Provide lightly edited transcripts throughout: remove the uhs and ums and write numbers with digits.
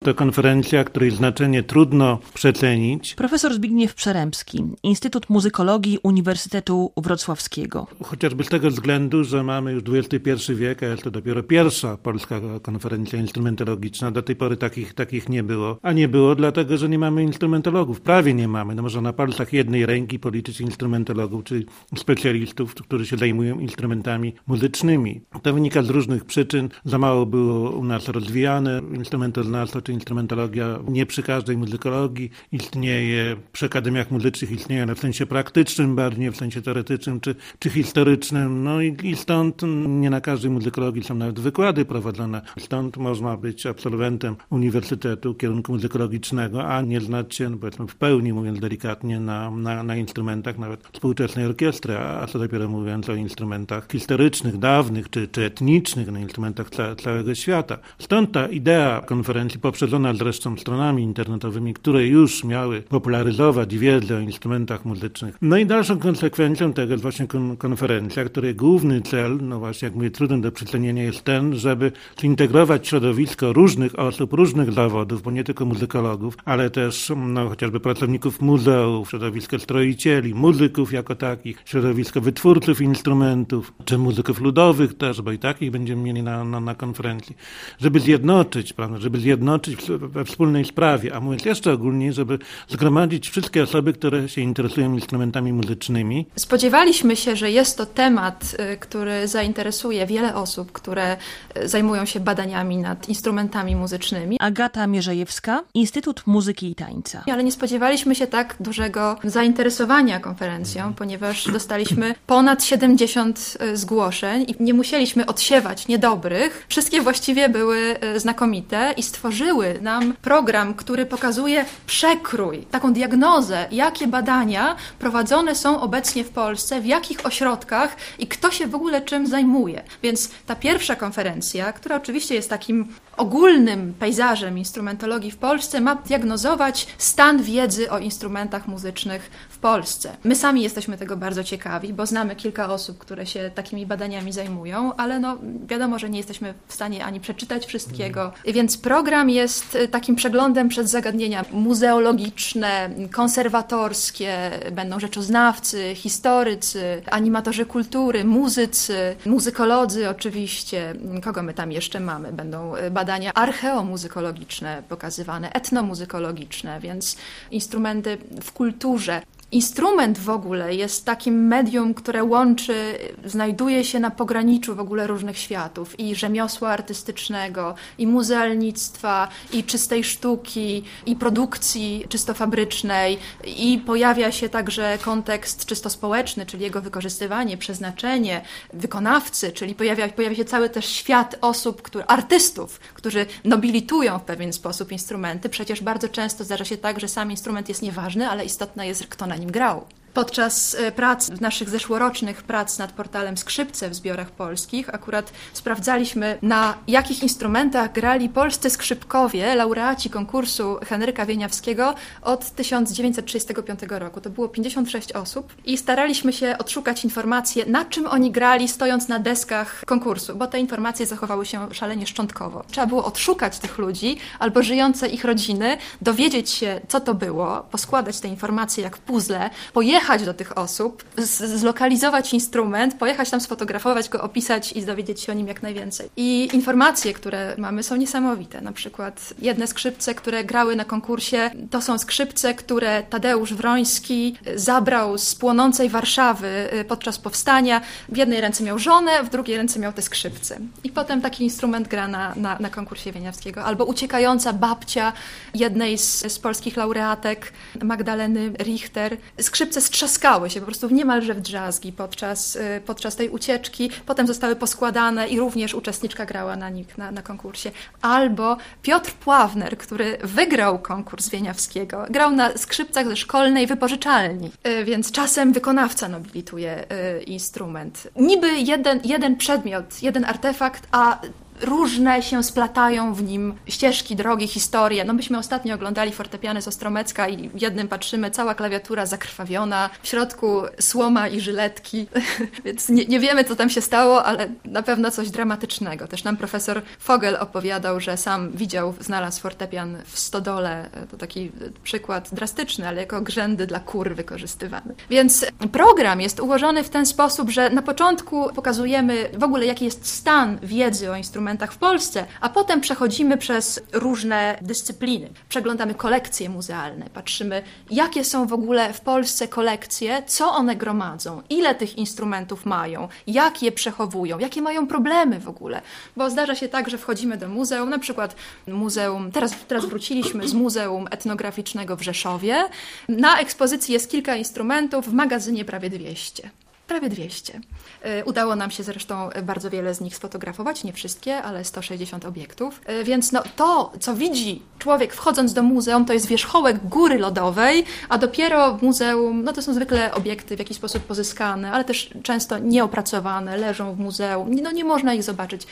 To konferencja, której znaczenie trudno przecenić. Profesor Zbigniew Przerębski, Instytut Muzykologii Uniwersytetu Wrocławskiego. Chociażby z tego względu, że mamy już XXI wiek, a jest to dopiero pierwsza polska konferencja instrumentologiczna. Do tej pory takich nie było. A nie było dlatego, że nie mamy instrumentologów. Prawie nie mamy. No można na palcach jednej ręki policzyć instrumentologów, czyli specjalistów, którzy się zajmują instrumentami muzycznymi. To wynika z różnych przyczyn. Za mało było u nas rozwijane instrumentoznawstwo czy instrumentologia. Nie przy każdej muzykologii istnieje, przy akademiach muzycznych istnieje, ale w sensie praktycznym bardziej, nie w sensie teoretycznym czy historycznym. No i stąd nie na każdej muzykologii są nawet wykłady prowadzone. Stąd można być absolwentem uniwersytetu, kierunku muzykologicznego, a nie znać się, powiedzmy w pełni, mówiąc delikatnie, na instrumentach nawet współczesnej orkiestry, a co dopiero mówiąc o instrumentach historycznych, dawnych czy etnicznych, na instrumentach całego świata. Stąd ta idea konferencji, poprzedzona zresztą stronami internetowymi, które już miały popularyzować wiedzę o instrumentach muzycznych. No i dalszą konsekwencją tego jest właśnie konferencja, której główny cel, no właśnie jak mówię, trudny do przecenienia, jest ten, żeby zintegrować środowisko różnych osób, różnych zawodów, bo nie tylko muzykologów, ale też chociażby pracowników muzeów, środowisko stroicieli, muzyków jako takich, środowisko wytwórców instrumentów, czy muzyków ludowych też, bo i takich będziemy mieli na konferencji, żeby zjednoczyć we wspólnej sprawie, a mówiąc jeszcze ogólniej, żeby zgromadzić wszystkie osoby, które się interesują instrumentami muzycznymi. Spodziewaliśmy się, że jest to temat, który zainteresuje wiele osób, które zajmują się badaniami nad instrumentami muzycznymi. Agata Mierzejewska, Instytut Muzyki i Tańca. Ale nie spodziewaliśmy się tak dużego zainteresowania konferencją, ponieważ dostaliśmy ponad 70 zgłoszeń i nie musieliśmy odsiewać niedobrych. Wszystkie właściwie były znakomite i stworzyły nam program, który pokazuje przekrój, taką diagnozę, jakie badania prowadzone są obecnie w Polsce, w jakich ośrodkach i kto się w ogóle czym zajmuje. Więc ta pierwsza konferencja, która oczywiście jest takim ogólnym pejzażem instrumentologii w Polsce, ma diagnozować stan wiedzy o instrumentach muzycznych w Polsce. My sami jesteśmy tego bardzo ciekawi, bo znamy kilka osób, które się takimi badaniami zajmują, ale wiadomo, że nie jesteśmy w stanie ani przeczytać wszystkiego. Więc program jest takim przeglądem przez zagadnienia muzeologiczne, konserwatorskie, będą rzeczoznawcy, historycy, animatorzy kultury, muzycy, muzykolodzy oczywiście. Kogo my tam jeszcze mamy? Będą badania archeomuzykologiczne pokazywane, etnomuzykologiczne, więc instrumenty w kulturze. Instrument w ogóle jest takim medium, które łączy, znajduje się na pograniczu w ogóle różnych światów i rzemiosła artystycznego, i muzealnictwa, i czystej sztuki, i produkcji czysto fabrycznej, i pojawia się także kontekst czysto społeczny, czyli jego wykorzystywanie, przeznaczenie, wykonawcy, czyli pojawia się cały też świat osób, artystów, którzy nobilitują w pewien sposób instrumenty. Przecież bardzo często zdarza się tak, że sam instrument jest nieważny, ale istotne jest, kto na nim grał. Podczas naszych zeszłorocznych prac nad portalem Skrzypce w zbiorach polskich akurat sprawdzaliśmy, na jakich instrumentach grali polscy skrzypkowie, laureaci konkursu Henryka Wieniawskiego od 1935 roku. To było 56 osób i staraliśmy się odszukać informacje, na czym oni grali, stojąc na deskach konkursu, bo te informacje zachowały się szalenie szczątkowo. Trzeba było odszukać tych ludzi albo żyjące ich rodziny, dowiedzieć się, co to było, poskładać te informacje jak puzzle, pojechać do tych osób, zlokalizować instrument, pojechać tam sfotografować go, opisać i dowiedzieć się o nim jak najwięcej. I informacje, które mamy, są niesamowite. Na przykład jedne skrzypce, które grały na konkursie, to są skrzypce, które Tadeusz Wroński zabrał z płonącej Warszawy podczas powstania. W jednej ręce miał żonę, w drugiej ręce miał te skrzypce. I potem taki instrument gra na konkursie Wieniawskiego. Albo uciekająca babcia jednej z polskich laureatek, Magdaleny Richter. Skrzypce strzaskały się po prostu niemalże w drzazgi podczas tej ucieczki. Potem zostały poskładane i również uczestniczka grała na nich na konkursie. Albo Piotr Pławner, który wygrał konkurs Wieniawskiego, grał na skrzypcach ze szkolnej wypożyczalni. Więc czasem wykonawca nobilituje instrument. Niby jeden przedmiot, jeden artefakt, a różne się splatają w nim ścieżki, drogi, historie. No myśmy ostatnio oglądali fortepiany z Ostromecka i w jednym patrzymy, cała klawiatura zakrwawiona, w środku słoma i żyletki, więc nie wiemy, co tam się stało, ale na pewno coś dramatycznego. Też nam profesor Fogel opowiadał, że sam znalazł fortepian w stodole, to taki przykład drastyczny, ale jako grzędy dla kur wykorzystywany. Więc program jest ułożony w ten sposób, że na początku pokazujemy w ogóle, jaki jest stan wiedzy o instrumentach w Polsce, a potem przechodzimy przez różne dyscypliny. Przeglądamy kolekcje muzealne, patrzymy, jakie są w ogóle w Polsce kolekcje, co one gromadzą, ile tych instrumentów mają, jak je przechowują, jakie mają problemy w ogóle. Bo zdarza się tak, że wchodzimy do muzeum, na przykład muzeum, teraz wróciliśmy z Muzeum Etnograficznego w Rzeszowie. Na ekspozycji jest kilka instrumentów, w magazynie prawie 200. Prawie 200. Udało nam się zresztą bardzo wiele z nich sfotografować, nie wszystkie, ale 160 obiektów. Więc to, co widzi człowiek wchodząc do muzeum, to jest wierzchołek góry lodowej, a dopiero w muzeum, to są zwykle obiekty w jakiś sposób pozyskane, ale też często nieopracowane, leżą w muzeum. Nie można ich zobaczyć.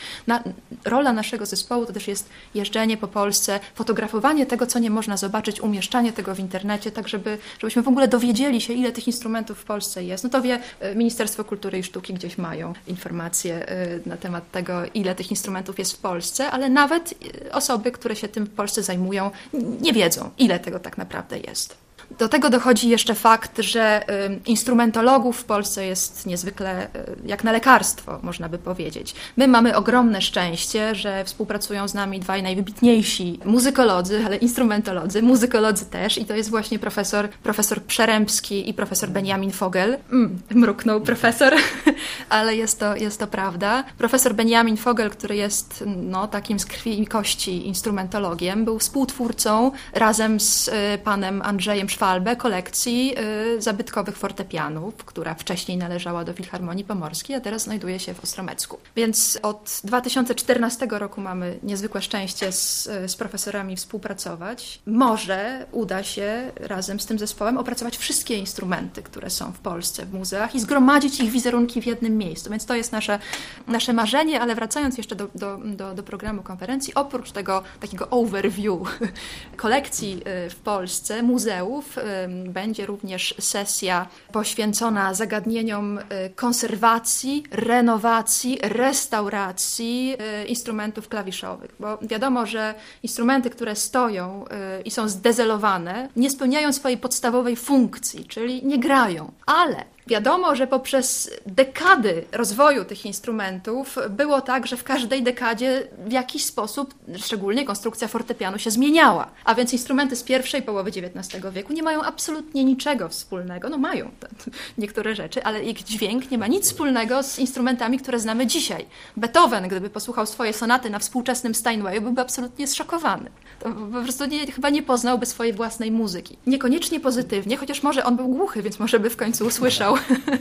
Rola naszego zespołu to też jest jeżdżenie po Polsce, fotografowanie tego, co nie można zobaczyć, umieszczanie tego w internecie, tak żebyśmy w ogóle dowiedzieli się, ile tych instrumentów w Polsce jest. To wie Ministerstwo Kultury i Sztuki, gdzieś mają informacje na temat tego, ile tych instrumentów jest w Polsce, ale nawet osoby, które się tym w Polsce zajmują, nie wiedzą, ile tego tak naprawdę jest. Do tego dochodzi jeszcze fakt, że instrumentologów w Polsce jest niezwykle jak na lekarstwo, można by powiedzieć. My mamy ogromne szczęście, że współpracują z nami dwaj najwybitniejsi muzykolodzy, ale instrumentolodzy, muzykolodzy też, i to jest właśnie profesor Przerębski i profesor Benjamin Fogel. Mruknął profesor, ale jest to prawda. Profesor Benjamin Fogel, który jest takim z krwi i kości instrumentologiem, był współtwórcą razem z panem Andrzejem Szwalbę kolekcji zabytkowych fortepianów, która wcześniej należała do Filharmonii Pomorskiej, a teraz znajduje się w Ostromecku. Więc od 2014 roku mamy niezwykłe szczęście z profesorami współpracować. Może uda się razem z tym zespołem opracować wszystkie instrumenty, które są w Polsce w muzeach i zgromadzić ich wizerunki w jednym miejscu. Więc to jest nasze marzenie, ale wracając jeszcze do programu konferencji, oprócz tego takiego overview kolekcji w Polsce, muzeów, będzie również sesja poświęcona zagadnieniom konserwacji, renowacji, restauracji instrumentów klawiszowych. Bo wiadomo, że instrumenty, które stoją i są zdezelowane, nie spełniają swojej podstawowej funkcji, czyli nie grają. Ale wiadomo, że poprzez dekady rozwoju tych instrumentów było tak, że w każdej dekadzie w jakiś sposób, szczególnie konstrukcja fortepianu, się zmieniała. A więc instrumenty z pierwszej połowy XIX wieku nie mają absolutnie niczego wspólnego. Mają niektóre rzeczy, ale ich dźwięk nie ma nic wspólnego z instrumentami, które znamy dzisiaj. Beethoven, gdyby posłuchał swojej sonaty na współczesnym Steinwayu, byłby absolutnie zszokowany. To po prostu chyba nie poznałby swojej własnej muzyki. Niekoniecznie pozytywnie, chociaż może on był głuchy, więc może by w końcu usłyszał.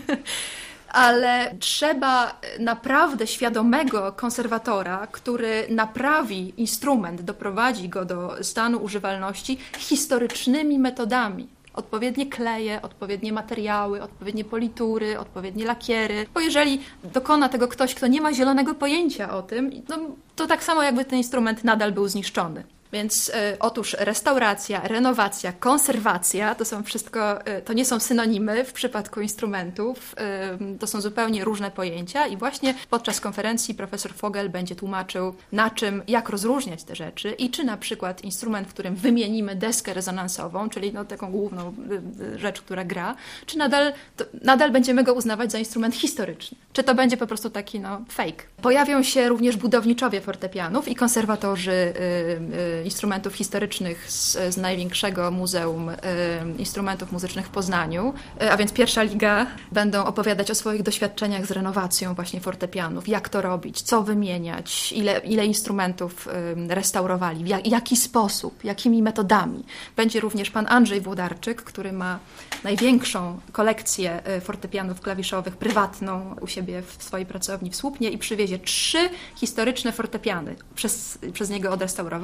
Ale trzeba naprawdę świadomego konserwatora, który naprawi instrument, doprowadzi go do stanu używalności historycznymi metodami. Odpowiednie kleje, odpowiednie materiały, odpowiednie politury, odpowiednie lakiery. Bo jeżeli dokona tego ktoś, kto nie ma zielonego pojęcia o tym, to tak samo jakby ten instrument nadal był zniszczony. Więc otóż restauracja, renowacja, konserwacja to nie są synonimy w przypadku instrumentów, to są zupełnie różne pojęcia i właśnie podczas konferencji profesor Fogel będzie tłumaczył, jak rozróżniać te rzeczy i czy na przykład instrument, w którym wymienimy deskę rezonansową, czyli taką główną rzecz, która gra, czy nadal będziemy go uznawać za instrument historyczny. Czy to będzie po prostu taki fake. Pojawią się również budowniczowie fortepianów i konserwatorzy instrumentów historycznych z największego Muzeum Instrumentów Muzycznych w Poznaniu, a więc pierwsza liga, będą opowiadać o swoich doświadczeniach z renowacją właśnie fortepianów, jak to robić, co wymieniać, ile instrumentów restaurowali, w jaki sposób, jakimi metodami. Będzie również pan Andrzej Włodarczyk, który ma największą kolekcję fortepianów klawiszowych prywatną u siebie w swojej pracowni w Słupnie i przywiezie 3 historyczne fortepiany przez niego odrestaurowane.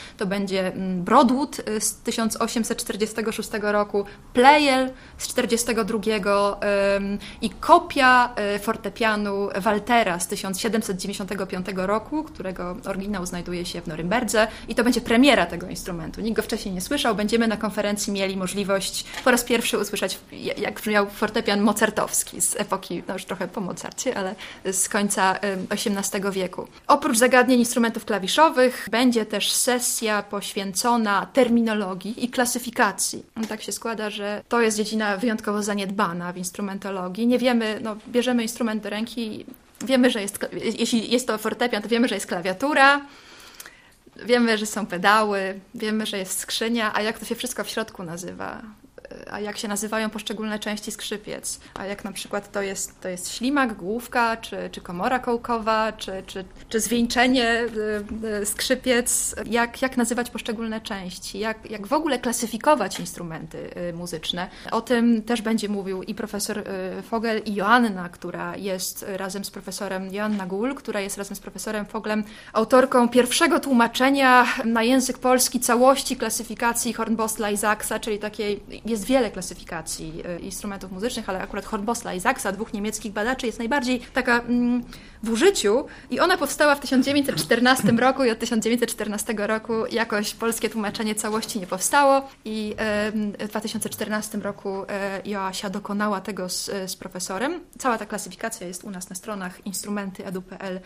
to będzie Broadwood z 1846 roku, Pleyel z 1942 i kopia fortepianu Waltera z 1795 roku, którego oryginał znajduje się w Norymberdze i to będzie premiera tego instrumentu. Nikt go wcześniej nie słyszał. Będziemy na konferencji mieli możliwość po raz pierwszy usłyszeć, jak brzmiał fortepian mozartowski z epoki, no już trochę po Mozarcie, ale z końca XVIII wieku. Oprócz zagadnień instrumentów klawiszowych będzie też sesja poświęcona terminologii i klasyfikacji. Tak się składa, że to jest dziedzina wyjątkowo zaniedbana w instrumentologii. Nie wiemy, bierzemy instrument do ręki, wiemy, że jeśli jest to fortepian, to wiemy, że jest klawiatura, wiemy, że są pedały, wiemy, że jest skrzynia, a jak to się wszystko w środku nazywa? A jak się nazywają poszczególne części skrzypiec? A jak na przykład to jest ślimak, główka, czy komora kołkowa, czy zwieńczenie skrzypiec? Jak nazywać poszczególne części? Jak w ogóle klasyfikować instrumenty muzyczne? O tym też będzie mówił i profesor Vogel, i Joanna, która jest razem z profesorem, Joanna Gull, która jest razem z profesorem Voglem autorką pierwszego tłumaczenia na język polski całości klasyfikacji Hornbosla i Sachsa, czyli takiej, jest wiele klasyfikacji instrumentów muzycznych, ale akurat Hornbosla i Sachsa, dwóch niemieckich badaczy, jest najbardziej taka w użyciu i ona powstała w 1914 roku i od 1914 roku jakoś polskie tłumaczenie całości nie powstało i w 2014 roku Joasia dokonała tego z profesorem. Cała ta klasyfikacja jest u nas na stronach instrumenty.edu.pl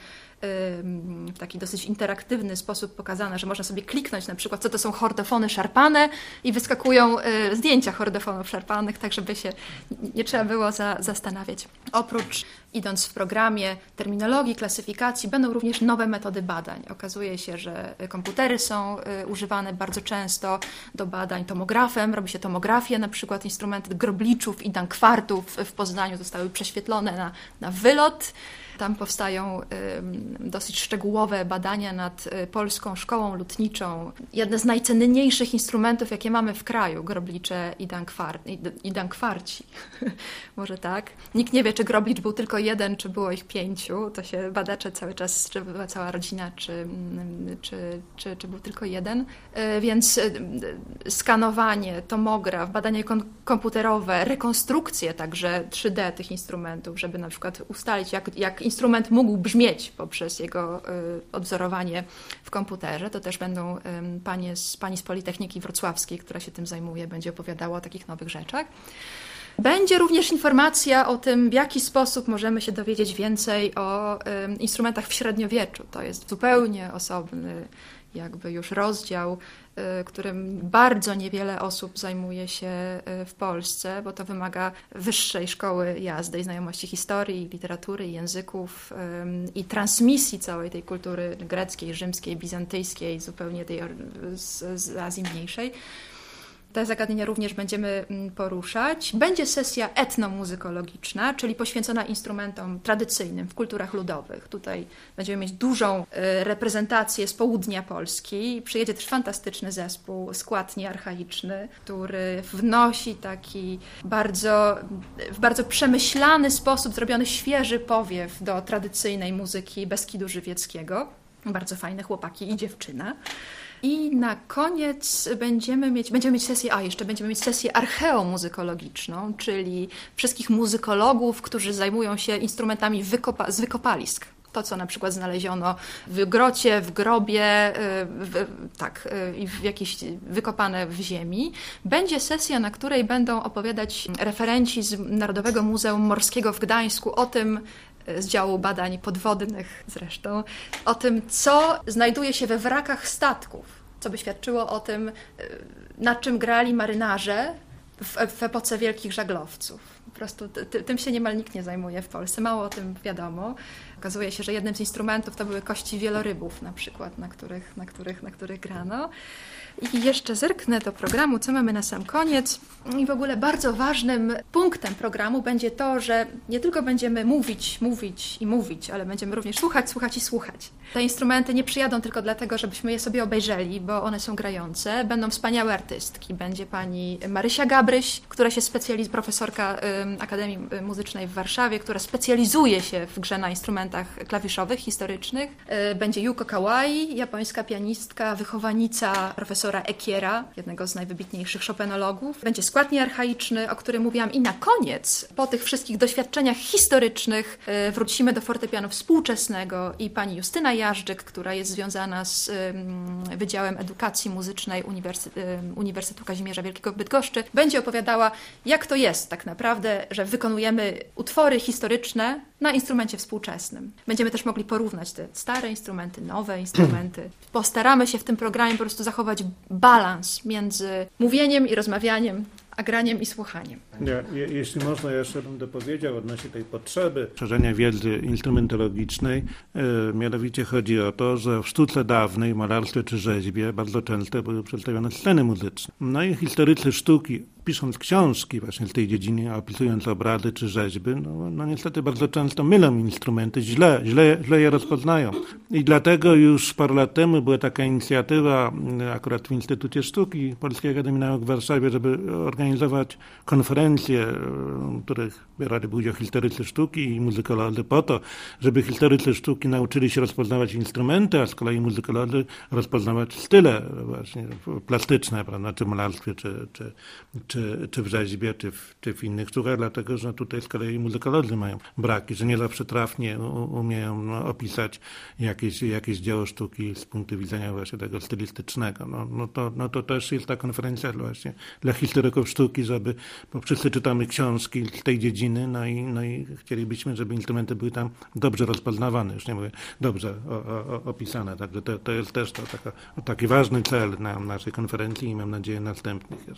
w taki dosyć interaktywny sposób pokazane, że można sobie kliknąć na przykład, co to są chordofony szarpane i wyskakują zdjęcia chordofonów szarpanych, tak żeby się nie trzeba było zastanawiać. Oprócz, idąc w programie terminologii, klasyfikacji, będą również nowe metody badań. Okazuje się, że komputery są używane bardzo często do badań tomografem. Robi się tomografię, na przykład instrumenty grobliczów i dankwartów w Poznaniu zostały prześwietlone na wylot. Tam powstają dosyć szczegółowe badania nad polską szkołą lutniczą. Jedne z najcenniejszych instrumentów, jakie mamy w kraju, groblicze i dankwarci. Może tak. Nikt nie wie, czy groblicz był tylko jeden, czy było ich 5. To się badacze cały czas, czy była cała rodzina, czy był tylko jeden. Więc skanowanie, tomograf, badanie komputerowe, rekonstrukcje także 3D tych instrumentów, żeby na przykład ustalić, jak instrument mógł brzmieć poprzez jego odwzorowanie w komputerze. To też będą pani z Politechniki Wrocławskiej, która się tym zajmuje, będzie opowiadała o takich nowych rzeczach. Będzie również informacja o tym, w jaki sposób możemy się dowiedzieć więcej o instrumentach w średniowieczu. To jest zupełnie osobny jakby już rozdział, którym bardzo niewiele osób zajmuje się w Polsce, bo to wymaga wyższej szkoły jazdy i znajomości historii, literatury, języków i transmisji całej tej kultury greckiej, rzymskiej, bizantyjskiej, zupełnie tej z Azji Mniejszej. Te zagadnienia również będziemy poruszać. Będzie sesja etnomuzykologiczna, czyli poświęcona instrumentom tradycyjnym w kulturach ludowych. Tutaj będziemy mieć dużą reprezentację z południa Polski. Przyjedzie też fantastyczny zespół, skład niearchaiczny, który wnosi taki w bardzo przemyślany sposób zrobiony świeży powiew do tradycyjnej muzyki Beskidu Żywieckiego. Bardzo fajne chłopaki i dziewczyna. I na koniec będziemy mieć sesję archeomuzykologiczną, czyli wszystkich muzykologów, którzy zajmują się instrumentami z wykopalisk. To, co na przykład znaleziono w grocie, w grobie, wykopane w ziemi. Będzie sesja, na której będą opowiadać referenci z Narodowego Muzeum Morskiego w Gdańsku o tym, z działu badań podwodnych zresztą, o tym, co znajduje się we wrakach statków, co by świadczyło o tym, na czym grali marynarze w epoce wielkich żaglowców. Po prostu tym się niemal nikt nie zajmuje w Polsce, mało o tym wiadomo. Okazuje się, że jednym z instrumentów to były kości wielorybów na przykład, na których grano. I jeszcze zerknę do programu, co mamy na sam koniec. I w ogóle bardzo ważnym punktem programu będzie to, że nie tylko będziemy mówić, ale będziemy również słuchać i słuchać. Te instrumenty nie przyjadą tylko dlatego, żebyśmy je sobie obejrzeli, bo one są grające. Będą wspaniałe artystki. Będzie pani Marysia Gabriel, Gabryś, która się profesorka Akademii Muzycznej w Warszawie, która specjalizuje się w grze na instrumentach klawiszowych, historycznych. Będzie Yuko Kawai, japońska pianistka, wychowanica profesora Ekiera, jednego z najwybitniejszych Chopinologów. Będzie skład niearchaiczny, o którym mówiłam. I na koniec, po tych wszystkich doświadczeniach historycznych, wrócimy do fortepianu współczesnego i pani Justyna Jażdżyk, która jest związana z Wydziałem Edukacji Muzycznej Uniwersytetu Kazimierza Wielkiego w Bydgoszczy, będzie opowiadała, jak to jest tak naprawdę, że wykonujemy utwory historyczne na instrumencie współczesnym. Będziemy też mogli porównać te stare instrumenty, nowe instrumenty. Postaramy się w tym programie po prostu zachować balans między mówieniem i rozmawianiem, a graniem i słuchaniem. Jeśli można, jeszcze bym dopowiedział odnośnie tej potrzeby szerzenia wiedzy instrumentologicznej. Mianowicie chodzi o to, że w sztuce dawnej, malarstwie czy rzeźbie bardzo często były przedstawione sceny muzyczne. No i historycy sztuki, pisząc książki właśnie w tej dziedzinie, opisując obrazy czy rzeźby, no niestety bardzo często mylą instrumenty, źle je rozpoznają. I dlatego już parę lat temu była taka inicjatywa akurat w Instytucie Sztuki Polskiej Akademii Nauk w Warszawie, żeby organizować konferencje, w których brali udział historycy sztuki i muzykolodzy po to, żeby historycy sztuki nauczyli się rozpoznawać instrumenty, a z kolei muzykolodzy rozpoznawać style właśnie plastyczne, prawda, czy w malarstwie, czy w rzeźbie, czy w innych sztukach, dlatego że tutaj z kolei muzykolodzy mają braki, że nie zawsze trafnie umieją opisać jakieś dzieło sztuki z punktu widzenia właśnie tego stylistycznego. No to też jest ta konferencja właśnie dla historyków sztuki, bo wszyscy czytamy książki z tej dziedziny, no i chcielibyśmy, żeby instrumenty były tam dobrze rozpoznawane, już nie mówię, dobrze opisane. Także to jest też taki ważny cel na naszej konferencji i mam nadzieję następnych.